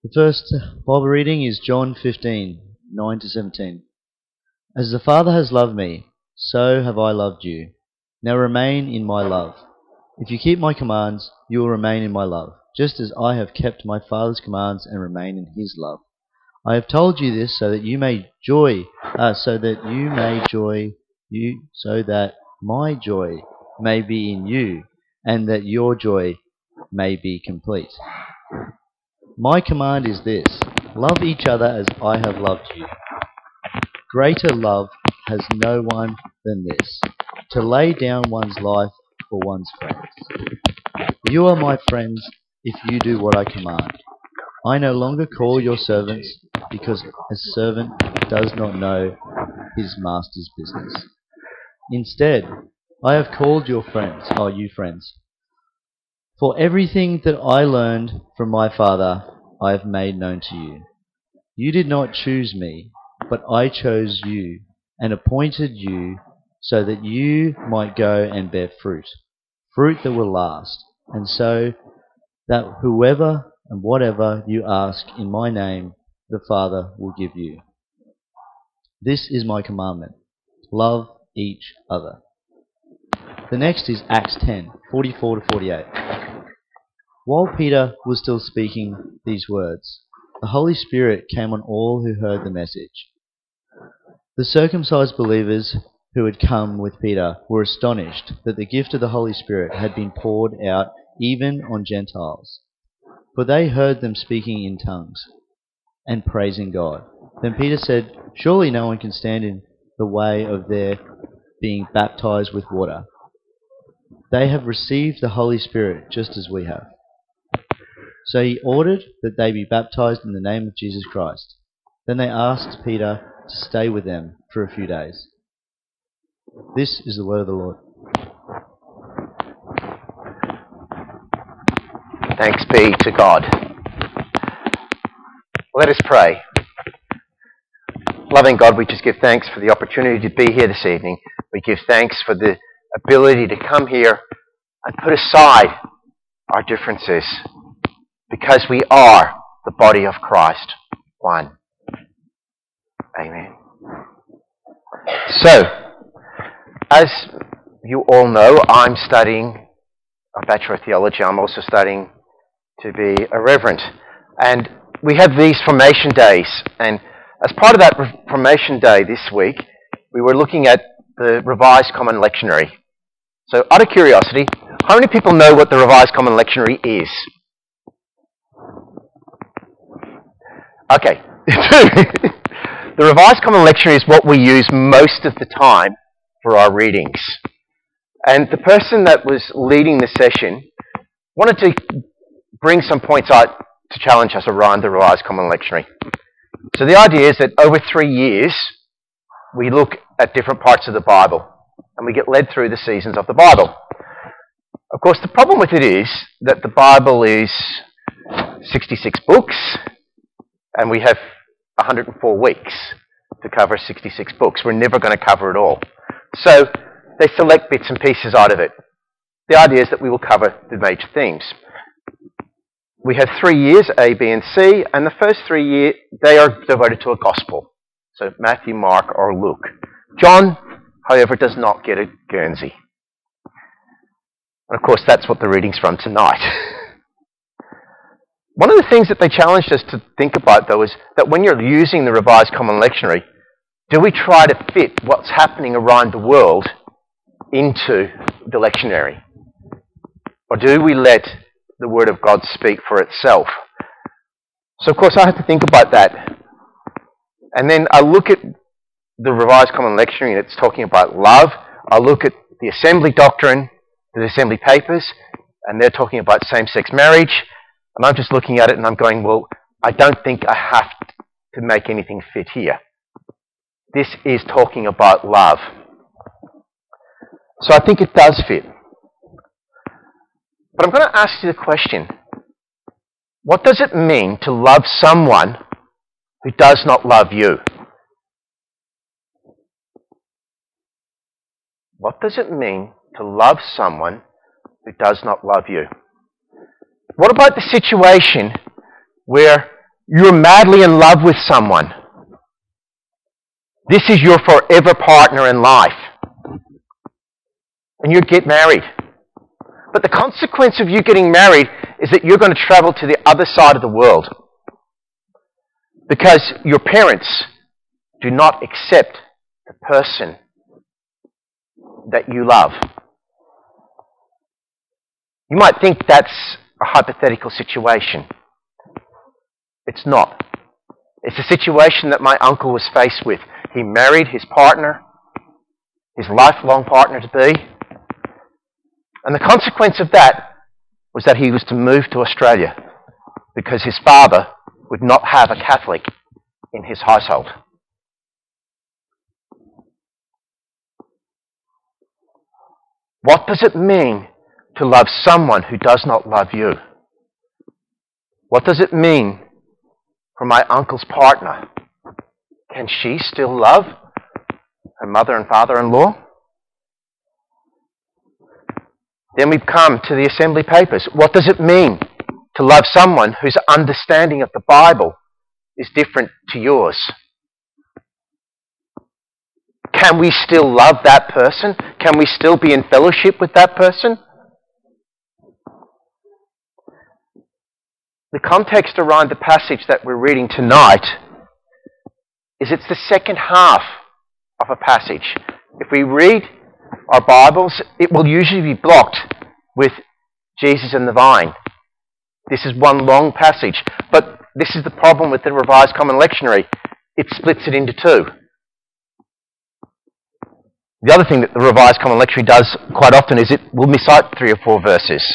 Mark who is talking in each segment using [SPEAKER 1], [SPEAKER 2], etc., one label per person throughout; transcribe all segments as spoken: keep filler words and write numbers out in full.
[SPEAKER 1] The first Bible reading is John fifteen, nine to seventeen. As the Father has loved me, so have I loved you. Now remain in my love. If you keep my commands, you will remain in my love, just as I have kept my Father's commands and remain in his love. I have told you this so that you may joy, uh, so that you may joy, you, so that my joy may be in you, and that your joy may be complete. My command is this: love each other as I have loved you. Greater love has no one than this, to lay down one's life for one's friends. You are my friends if you do what I command. I no longer call you servants, because a servant does not know his master's business. Instead, I have called your friends, oh, you friends. For everything that I learned from my Father, I have made known to you. You did not choose me, but I chose you and appointed you so that you might go and bear fruit, fruit that will last, and so that whoever and whatever you ask in my name, the Father will give you. This is my commandment: love each other. The next is Acts ten, forty-four to forty-eight. While Peter was still speaking these words, the Holy Spirit came on all who heard the message. The circumcised believers who had come with Peter were astonished that the gift of the Holy Spirit had been poured out even on Gentiles, for they heard them speaking in tongues and praising God. Then Peter said, "Surely no one can stand in the way of their being baptized with water. They have received the Holy Spirit just as we have." So he ordered that they be baptized in the name of Jesus Christ. Then they asked Peter to stay with them for a few days. This is the word of the Lord.
[SPEAKER 2] Thanks be to God. Let us pray. Loving God, we just give thanks for the opportunity to be here this evening. We give thanks for the ability to come here and put aside our differences, because we are the body of Christ, one. Amen. So, as you all know, I'm studying a Bachelor of Theology. I'm also studying to be a Reverend. And we have these formation days. And as part of that formation day this week, we were looking at the Revised Common Lectionary. So, out of curiosity, how many people know what the Revised Common Lectionary is? Okay. The Revised Common Lectionary is what we use most of the time for our readings. And the person that was leading the session wanted to bring some points out to challenge us around the Revised Common Lectionary. So the idea is that over three years, we look at different parts of the Bible, and we get led through the seasons of the Bible. Of course, the problem with it is that the Bible is sixty-six books, and we have one hundred four weeks to cover sixty-six books. We're never going to cover it all. So they select bits and pieces out of it. The idea is that we will cover the major themes. We have three years, A, B, and C, and the first three years, they are devoted to a gospel. So Matthew, Mark, or Luke. John, however, does not get a Guernsey. And of course, that's what the reading's from tonight. One of the things that they challenged us to think about, though, is that when you're using the Revised Common Lectionary, do we try to fit what's happening around the world into the lectionary? Or do we let the Word of God speak for itself? So, of course, I have to think about that. And then I look at the Revised Common Lectionary, and it's talking about love. I look at the Assembly Doctrine, the Assembly Papers, and they're talking about same-sex marriage. And I'm just looking at it and I'm going, well, I don't think I have to make anything fit here. This is talking about love. So I think it does fit. But I'm going to ask you the question, what does it mean to love someone who does not love you? What does it mean to love someone who does not love you? What about the situation where you're madly in love with someone. This is your forever partner in life. And you get married. But the consequence of you getting married is that you're going to travel to the other side of the world. Because your parents do not accept the person that you love. You might think that's a hypothetical situation. It's not. It's a situation that my uncle was faced with. He married his partner, his lifelong partner to be, and the consequence of that was that he was to move to Australia because his father would not have a Catholic in his household. What does it mean to love someone who does not love you? What does it mean for my uncle's partner? Can she still love her mother and father-in-law? Then we come to the assembly papers. What does it mean to love someone whose understanding of the Bible is different to yours? Can we still love that person? Can we still be in fellowship with that person? The context around the passage that we're reading tonight is it's the second half of a passage. If we read our Bibles, it will usually be blocked with Jesus and the vine. This is one long passage, but this is the problem with the Revised Common Lectionary. It splits it into two. The other thing that the Revised Common Lectionary does quite often is it will miss out three or four verses.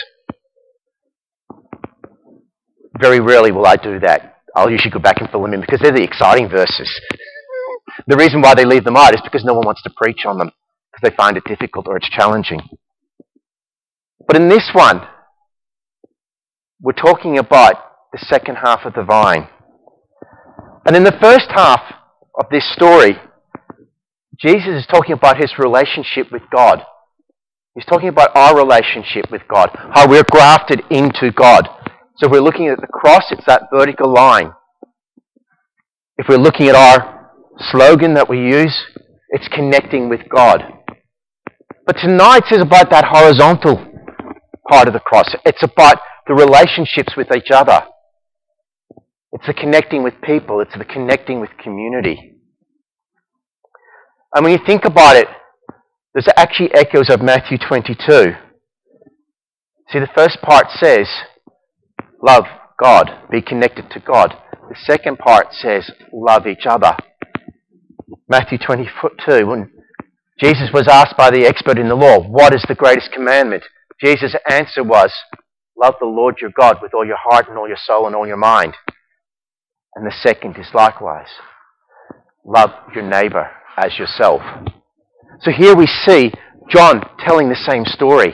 [SPEAKER 2] Very rarely will I do that. I'll usually go back and fill them in because they're the exciting verses. The reason why they leave them out is because no one wants to preach on them because they find it difficult or it's challenging. But in this one, we're talking about the second half of the vine. And in the first half of this story, Jesus is talking about his relationship with God. He's talking about our relationship with God, how we're grafted into God. So if we're looking at the cross, it's that vertical line. If we're looking at our slogan that we use, it's connecting with God. But tonight is about that horizontal part of the cross. It's about the relationships with each other. It's the connecting with people. It's the connecting with community. And when you think about it, there's actually echoes of Matthew twenty-two. See, the first part says, love God, be connected to God. The second part says, love each other. Matthew twenty-two, when Jesus was asked by the expert in the law, what is the greatest commandment? Jesus' answer was, love the Lord your God with all your heart and all your soul and all your mind. And the second is likewise, love your neighbour as yourself. So here we see John telling the same story.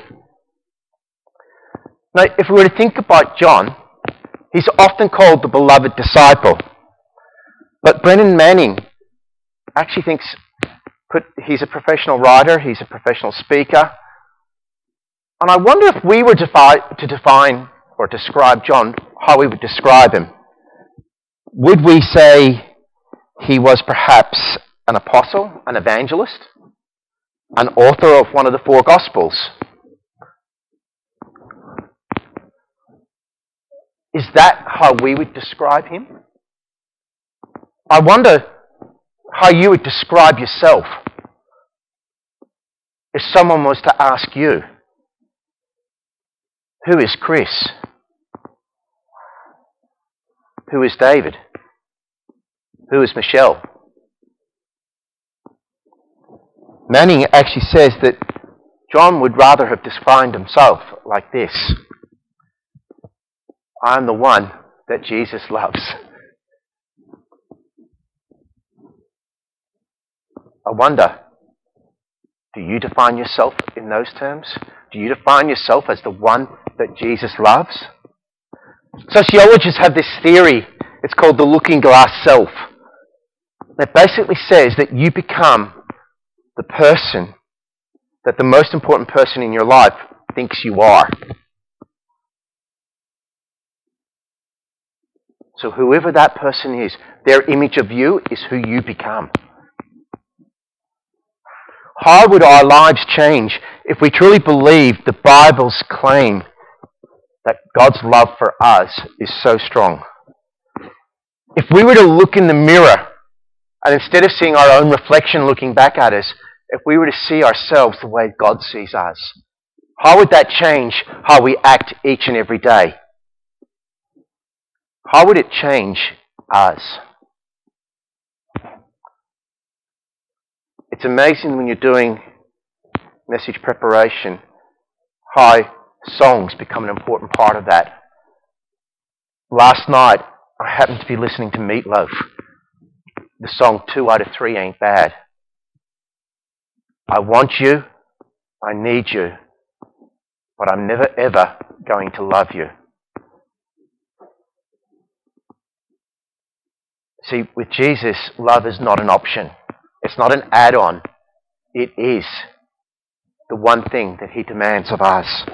[SPEAKER 2] Now, if we were to think about John, he's often called the beloved disciple. But Brennan Manning actually thinks put, he's a professional writer, he's a professional speaker. And I wonder if we were defi- to define or describe John, how we would describe him. Would we say he was perhaps an apostle, an evangelist, an author of one of the four Gospels? Is that how we would describe him? I wonder how you would describe yourself if someone was to ask you, who is Chris? Who is David? Who is Michelle? Manning actually says that John would rather have defined himself like this. I'm the one that Jesus loves. I wonder, do you define yourself in those terms? Do you define yourself as the one that Jesus loves? Sociologists have this theory, it's called the looking glass self, that basically says that you become the person that the most important person in your life thinks you are. So whoever that person is, their image of you is who you become. How would our lives change if we truly believed the Bible's claim that God's love for us is so strong? If we were to look in the mirror and instead of seeing our own reflection looking back at us, if we were to see ourselves the way God sees us, how would that change how we act each and every day? How would it change us? It's amazing when you're doing message preparation how songs become an important part of that. Last night, I happened to be listening to Meatloaf. The song Two Out of Three Ain't Bad. I want you, I need you, but I'm never ever going to love you. See, with Jesus, love is not an option. It's not an add-on. It is the one thing that he demands of us.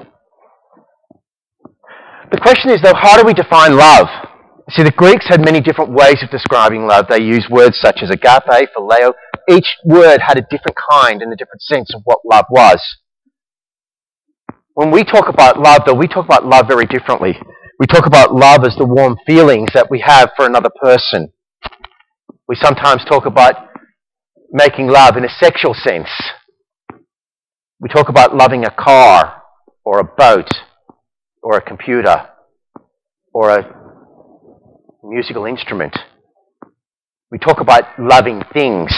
[SPEAKER 2] The question is, though, how do we define love? See, the Greeks had many different ways of describing love. They used words such as agape, phileo. Each word had a different kind and a different sense of what love was. When we talk about love, though, we talk about love very differently. We talk about love as the warm feelings that we have for another person. We sometimes talk about making love in a sexual sense. We talk about loving a car, or a boat, or a computer, or a musical instrument. We talk about loving things.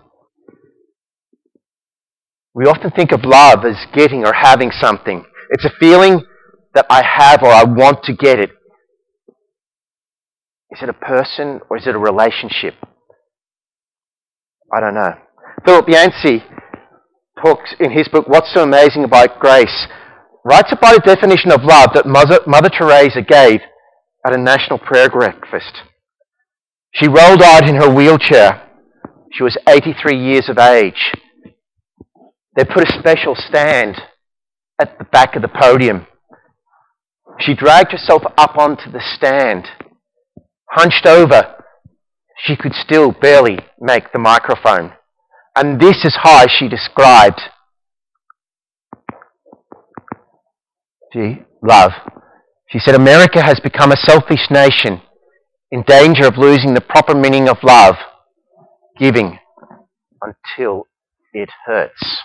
[SPEAKER 2] We often think of love as getting or having something. It's a feeling that I have or I want to get it. Is it a person or is it a relationship? I don't know. Philip Yancey talks in his book, What's So Amazing About Grace, writes about a definition of love that Mother, Mother Teresa gave at a national prayer breakfast. She rolled out in her wheelchair. She was eighty-three years of age. They put a special stand at the back of the podium. She dragged herself up onto the stand. Hunched over, she could still barely make the microphone. And this is how she described Gee, love. She said, America has become a selfish nation in danger of losing the proper meaning of love, giving until it hurts.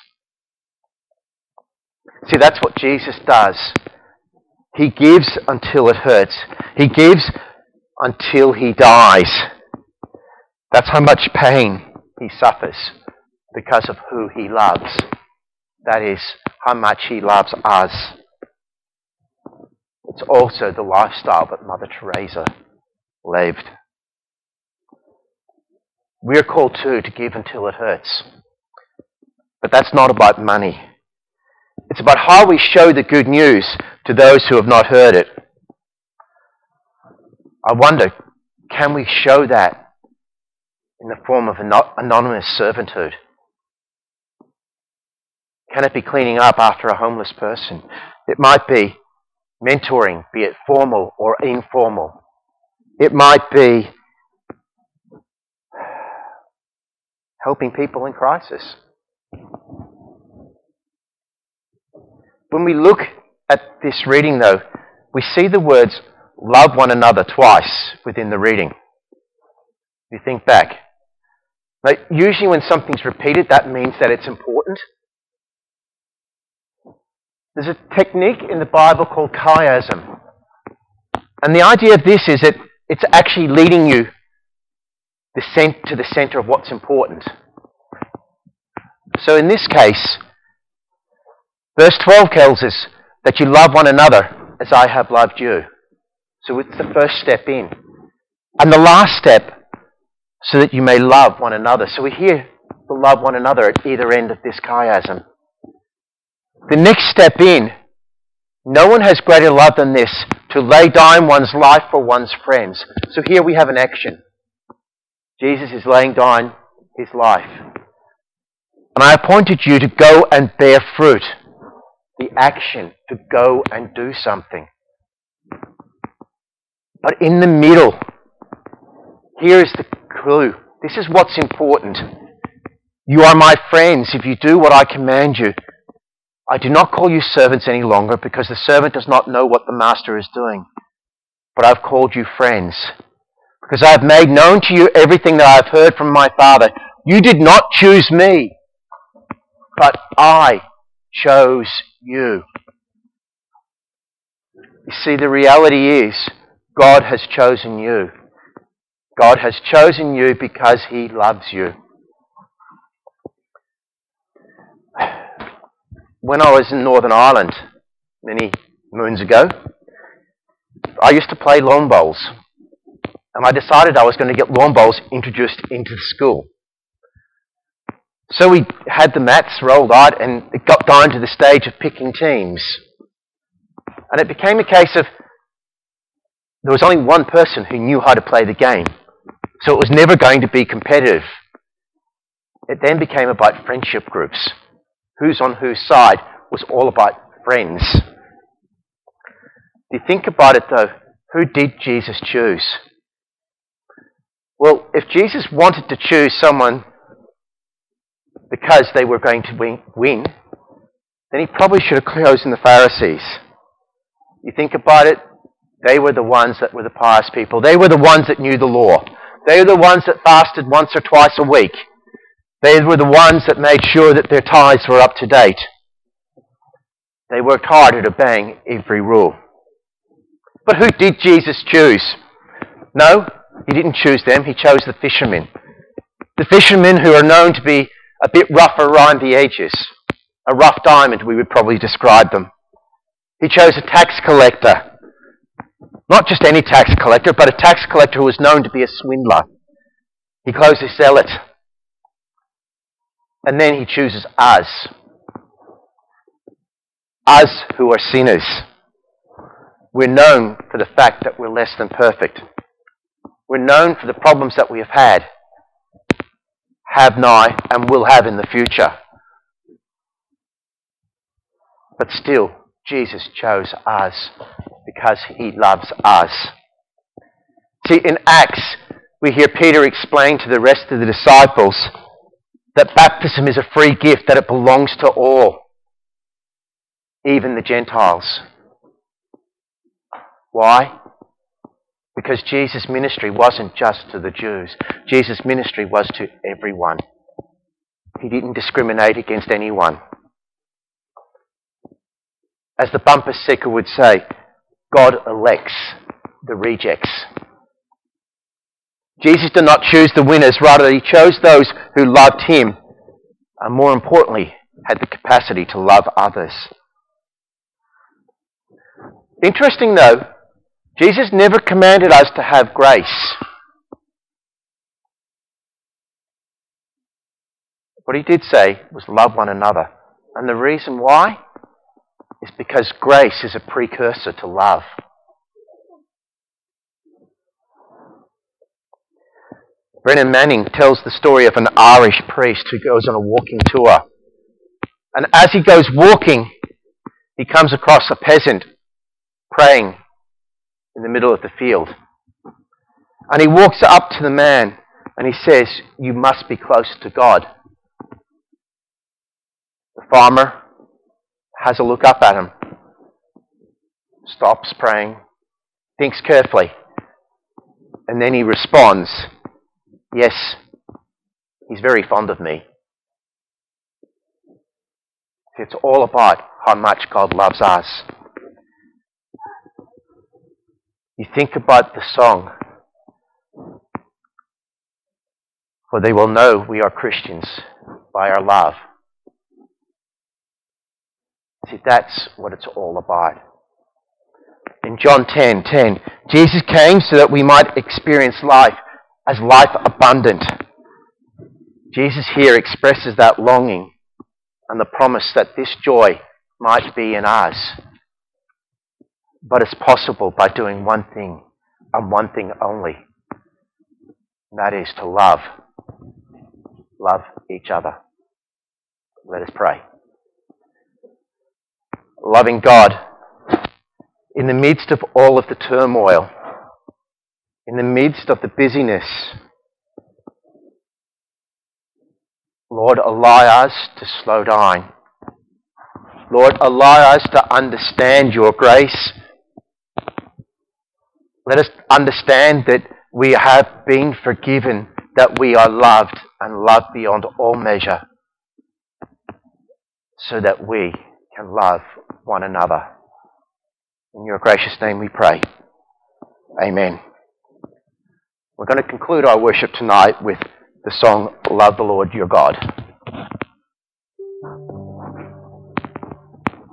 [SPEAKER 2] See, that's what Jesus does. He gives until it hurts. He gives until he dies. That's how much pain he suffers because of who he loves. That is how much he loves us. It's also the lifestyle that Mother Teresa lived. We're called too to give until it hurts. But that's not about money. It's about how we show the good news to those who have not heard it. I wonder, can we show that in the form of anonymous servanthood? Can it be cleaning up after a homeless person? It might be mentoring, be it formal or informal. It might be helping people in crisis. When we look at this reading, though, we see the words love one another twice within the reading. You think back. Like, usually when something's repeated, that means that it's important. There's a technique in the Bible called chiasm. And the idea of this is that it's actually leading you the cent- to the center of what's important. So in this case, verse twelve tells us that you love one another as I have loved you. So it's the first step in. And the last step, so that you may love one another. So we hear the love one another at either end of this chiasm. The next step in, no one has greater love than this, to lay down one's life for one's friends. So here we have an action. Jesus is laying down his life. And I appointed you to go and bear fruit. The action to go and do something. But in the middle Here is the clue. This is what's important. You are my friends if you do what I command you. I do not call you servants any longer because the servant does not know what the master is doing. But I've called you friends because I have made known to you everything that I have heard from my Father. You did not choose me, but I chose you. You see, the reality is God has chosen you. God has chosen you because He loves you. When I was in Northern Ireland many moons ago, I used to play lawn bowls. And I decided I was going to get lawn bowls introduced into the school. So we had the mats rolled out and it got down to the stage of picking teams. And it became a case of there was only one person who knew how to play the game. So it was never going to be competitive. It then became about friendship groups. Who's on whose side was all about friends. If you think about it though, who did Jesus choose? Well, if Jesus wanted to choose someone because they were going to win, then he probably should have chosen the Pharisees. You think about it, they were the ones that were the pious people. They were the ones that knew the law. They were the ones that fasted once or twice a week. They were the ones that made sure that their tithes were up to date. They worked hard at obeying every rule. But who did Jesus choose? No, he didn't choose them. He chose the fishermen. The fishermen who are known to be a bit rough around the edges. A rough diamond, we would probably describe them. He chose a tax collector. Not just any tax collector, but a tax collector who was known to be a swindler. He chose a zealot. And then he chooses us. Us who are sinners. We're known for the fact that we're less than perfect. We're known for the problems that we have had, have now, and will have in the future. But still, Jesus chose us because he loves us. See, in Acts, we hear Peter explain to the rest of the disciples that baptism is a free gift, that it belongs to all, even the Gentiles. Why? Because Jesus' ministry wasn't just to the Jews. Jesus' ministry was to everyone. He didn't discriminate against anyone. As the bumper sticker would say, God elects the rejects. Jesus did not choose the winners, rather he chose those who loved him, and more importantly, had the capacity to love others. Interesting though, Jesus never commanded us to have grace. What he did say was love one another. And the reason why is because grace is a precursor to love. Brennan Manning tells the story of an Irish priest who goes on a walking tour. And as he goes walking, he comes across a peasant praying in the middle of the field. And he walks up to the man and he says, "You must be close to God." The farmer has a look up at him, stops praying, thinks carefully, and then he responds, "Yes, he's very fond of me." It's all about how much God loves us. You think about the song, "For they will know we are Christians by our love." See, that's what it's all about. In John ten ten, Jesus came so that we might experience life as life abundant. Jesus here expresses that longing and the promise that this joy might be in us. But it's possible by doing one thing and one thing only. And that is to love. Love each other. Let us pray. Loving God, in the midst of all of the turmoil, in the midst of the busyness, Lord, allow us to slow down. Lord, allow us to understand your grace. Let us understand that we have been forgiven, that we are loved and loved beyond all measure, so that we can love one another. In your gracious name we pray. Amen. We're going to conclude our worship tonight with the song, Love the Lord Your God.